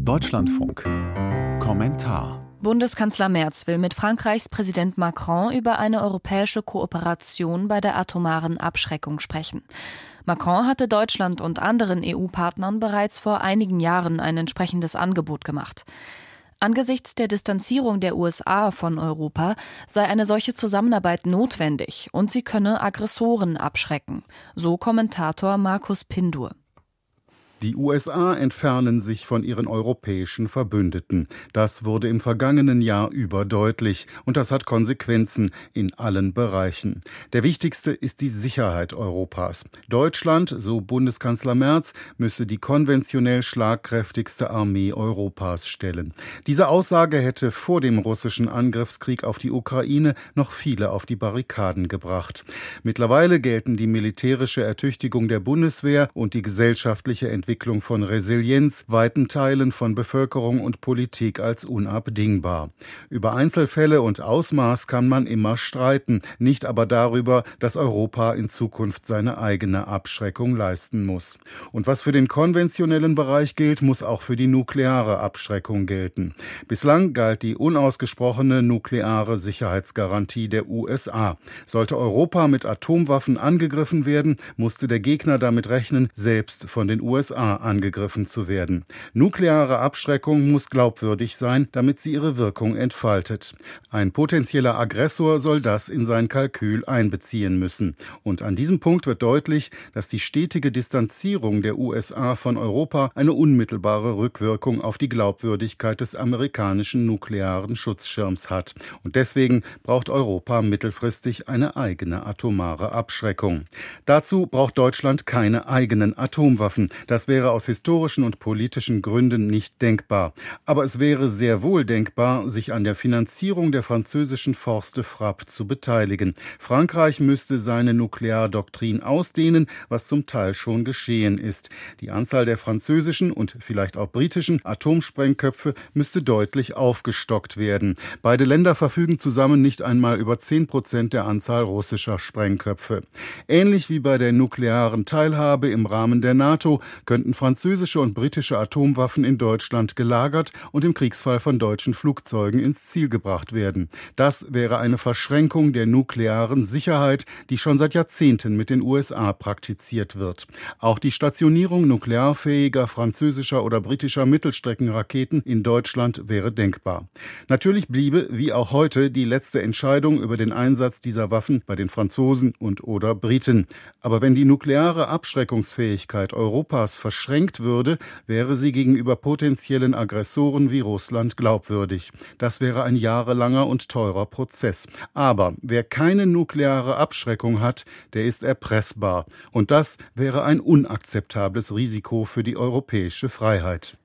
Deutschlandfunk. Kommentar. Bundeskanzler Merz will mit Frankreichs Präsident Macron über eine europäische Kooperation bei der atomaren Abschreckung sprechen. Macron hatte Deutschland und anderen EU-Partnern bereits vor einigen Jahren ein entsprechendes Angebot gemacht. Angesichts der Distanzierung der USA von Europa sei eine solche Zusammenarbeit notwendig und sie könne Aggressoren abschrecken, so Kommentator Markus Pindur. Die USA entfernen sich von ihren europäischen Verbündeten. Das wurde im vergangenen Jahr überdeutlich und das hat Konsequenzen in allen Bereichen. Der wichtigste ist die Sicherheit Europas. Deutschland, so Bundeskanzler Merz, müsse die konventionell schlagkräftigste Armee Europas stellen. Diese Aussage hätte vor dem russischen Angriffskrieg auf die Ukraine noch viele auf die Barrikaden gebracht. Mittlerweile gelten die militärische Ertüchtigung der Bundeswehr und die gesellschaftliche Entwicklung von Resilienz weiten Teilen von Bevölkerung und Politik als unabdingbar. Über Einzelfälle und Ausmaß kann man immer streiten, nicht aber darüber, dass Europa in Zukunft seine eigene Abschreckung leisten muss. Und was für den konventionellen Bereich gilt, muss auch für die nukleare Abschreckung gelten. Bislang galt die unausgesprochene nukleare Sicherheitsgarantie der USA. Sollte Europa mit Atomwaffen angegriffen werden, musste der Gegner damit rechnen, selbst von den USA angegriffen zu werden. Nukleare Abschreckung muss glaubwürdig sein, damit sie ihre Wirkung entfaltet. Ein potenzieller Aggressor soll das in sein Kalkül einbeziehen müssen. Und an diesem Punkt wird deutlich, dass die stetige Distanzierung der USA von Europa eine unmittelbare Rückwirkung auf die Glaubwürdigkeit des amerikanischen nuklearen Schutzschirms hat. Und deswegen braucht Europa mittelfristig eine eigene atomare Abschreckung. Dazu braucht Deutschland keine eigenen Atomwaffen. Das wäre aus historischen und politischen Gründen nicht denkbar. Aber es wäre sehr wohl denkbar, sich an der Finanzierung der französischen Forste Frappe zu beteiligen. Frankreich müsste seine Nukleardoktrin ausdehnen, was zum Teil schon geschehen ist. Die Anzahl der französischen und vielleicht auch britischen Atomsprengköpfe müsste deutlich aufgestockt werden. Beide Länder verfügen zusammen nicht einmal über 10% der Anzahl russischer Sprengköpfe. Ähnlich wie bei der nuklearen Teilhabe im Rahmen der NATO könnten französische und britische Atomwaffen in Deutschland gelagert und im Kriegsfall von deutschen Flugzeugen ins Ziel gebracht werden. Das wäre eine Verschränkung der nuklearen Sicherheit, die schon seit Jahrzehnten mit den USA praktiziert wird. Auch die Stationierung nuklearfähiger französischer oder britischer Mittelstreckenraketen in Deutschland wäre denkbar. Natürlich bliebe, wie auch heute, die letzte Entscheidung über den Einsatz dieser Waffen bei den Franzosen und/oder Briten. Aber wenn die nukleare Abschreckungsfähigkeit Europas verschränkt würde, wäre sie gegenüber potenziellen Aggressoren wie Russland glaubwürdig. Das wäre ein jahrelanger und teurer Prozess. Aber wer keine nukleare Abschreckung hat, der ist erpressbar. Und das wäre ein unakzeptables Risiko für die europäische Freiheit.